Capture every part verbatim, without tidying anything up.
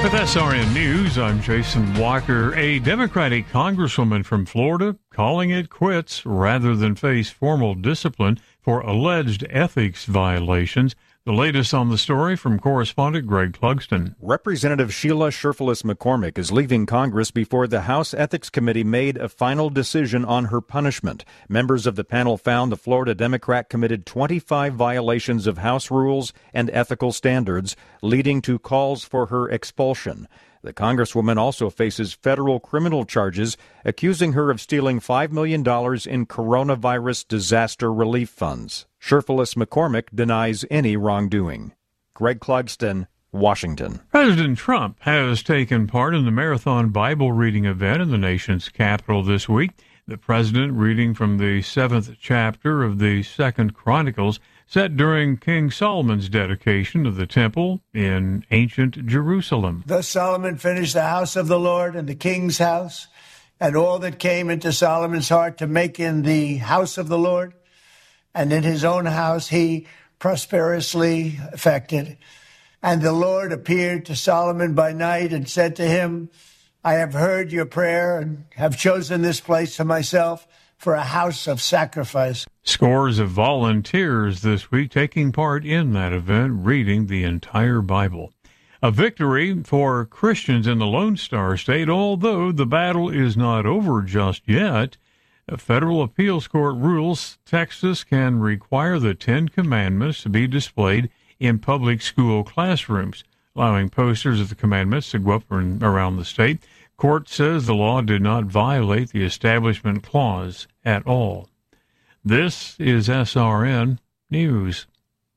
With S R N News, I'm Jason Walker. A Democratic congresswoman from Florida calling it quits rather than face formal discipline for alleged ethics violations. The latest on the story from correspondent Greg Clugston. Representative Sheila Sherfilis McCormick is leaving Congress before the House Ethics Committee made a final decision on her punishment. Members of the panel found the Florida Democrat committed twenty-five violations of House rules and ethical standards, leading to calls for her expulsion. The Congresswoman also faces federal criminal charges, accusing her of stealing five million dollars in coronavirus disaster relief funds. Sherfilis McCormick denies any wrongdoing. Greg Clugston, Washington. President Trump has taken part in the marathon Bible reading event in the nation's capital this week. The president reading from the seventh chapter of the Second Chronicles, set during King Solomon's dedication of the temple in ancient Jerusalem. Thus Solomon finished the house of the Lord and the king's house, and all that came into Solomon's heart to make in the house of the Lord, and in his own house he prosperously effected. And the Lord appeared to Solomon by night and said to him, I have heard your prayer and have chosen this place for myself for a house of sacrifice. Scores of volunteers this week taking part in that event, reading the entire Bible. A victory for Christians in the Lone Star State, although the battle is not over just yet. A federal appeals court rules Texas can require the Ten Commandments to be displayed in public school classrooms, allowing posters of the commandments to go up around the state. Court says the law did not violate the Establishment Clause at all. This is S R N News.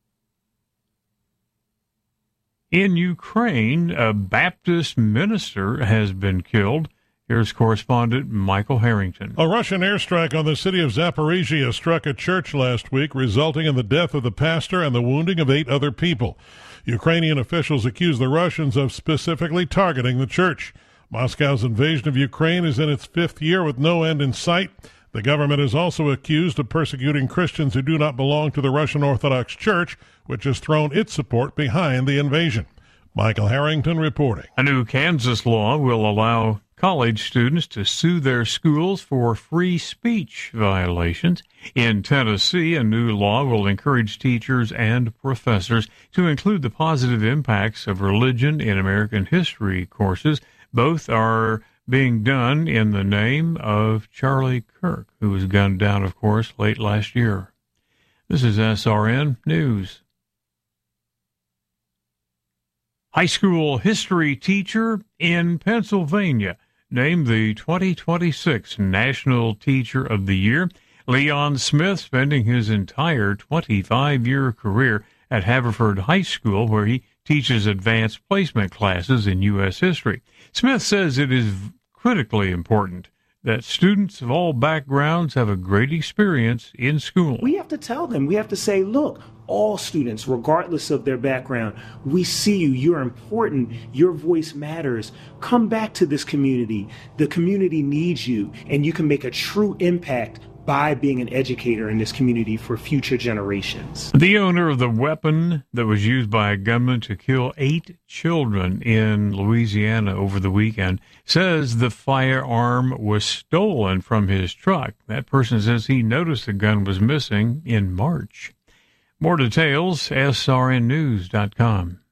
In Ukraine, a Baptist minister has been killed. Here's correspondent Michael Harrington. A Russian airstrike on the city of Zaporizhia struck a church last week, resulting in the death of the pastor and the wounding of eight other people. Ukrainian officials accuse the Russians of specifically targeting the church. Moscow's invasion of Ukraine is in its fifth year with no end in sight. The government is also accused of persecuting Christians who do not belong to the Russian Orthodox Church, which has thrown its support behind the invasion. Michael Harrington reporting. A new Kansas law will allow college students to sue their schools for free speech violations. In Tennessee, a new law will encourage teachers and professors to include the positive impacts of religion in American history courses. Both are being done in the name of Charlie Kirk, who was gunned down, of course, late last year. This is S R N News. High school history teacher in Pennsylvania named the twenty twenty-six National Teacher of the Year. Leon Smith, spending his entire twenty-five-year career at Haverford High School, where he teaches advanced placement classes in U S history. Smith says it is critically important that students of all backgrounds have a great experience in school. We have to tell them, we have to say, look, all students, regardless of their background, we see you, you're important, your voice matters. Come back to this community. The community needs you, and you can make a true impact by being an educator in this community for future generations. The owner of the weapon that was used by a gunman to kill eight children in Louisiana over the weekend says the firearm was stolen from his truck. That person says he noticed the gun was missing in March. More details, S R N news dot com.